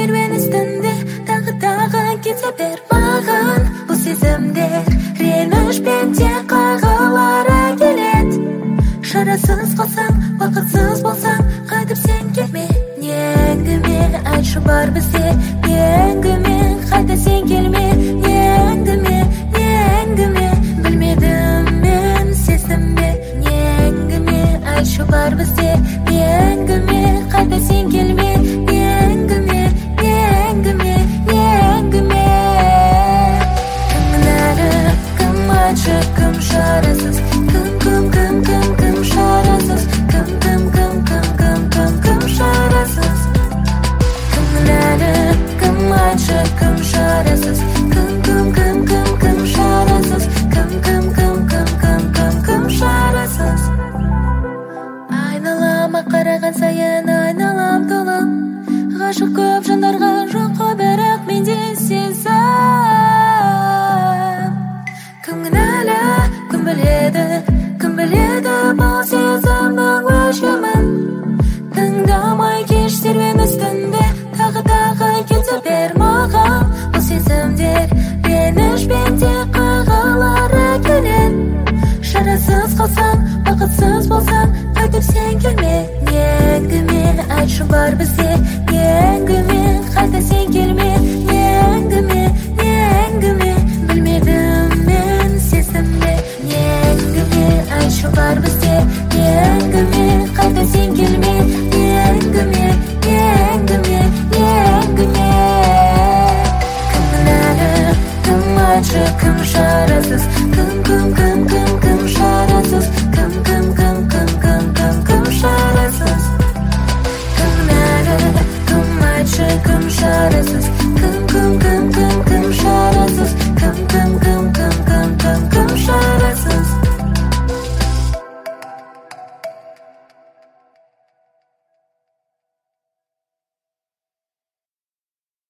serüven üstünde Tағы кете бер маған бұл сезімдер Реніш пен тек қайғылары келет Шарасыз қалсаң, бақытсыз болсаң Қайтып сен келме, не әңгіме Айтшы бар бізде, не әңгіме Қайта сен келме, не әңгіме Білмедім мен сездім бе, не әңгіме Айтшы бар бізде, не әңгіме Қайта сен келме, не әңгіме Кім шарасыз, кім шарасыз Кім шарасыз Кімнәлі, кім айтшы, кім шарасыз Кім шарасыз Кім шарасыз Айналама қараған сайын айналам толым Ғашық көп жандарға жоқ бірақ менде сезім Кім біледі бұл сезімнің өлшемін Тыңдамай кеш серуен үстінде Тағы кете бер маған бұл сезімдер Реніш пен тек қайғылары келет Шарасыз қалсаң, бақытсыз болсаң Қайтып сен келме, не әңгіме Айтшы бар бізде, не әңгіме Қайта сен келме, не әңгіме Білмедім мен сездім бе, не әңгіме Айтшы бар бізде, не әңгіме Қайта сен келме, не әңгіме Кімнәлі, кім айтшы, кім шарасыз Кім шарасыз Кім шарасыз Кімнәлі, кім айтшы, кім шарасыз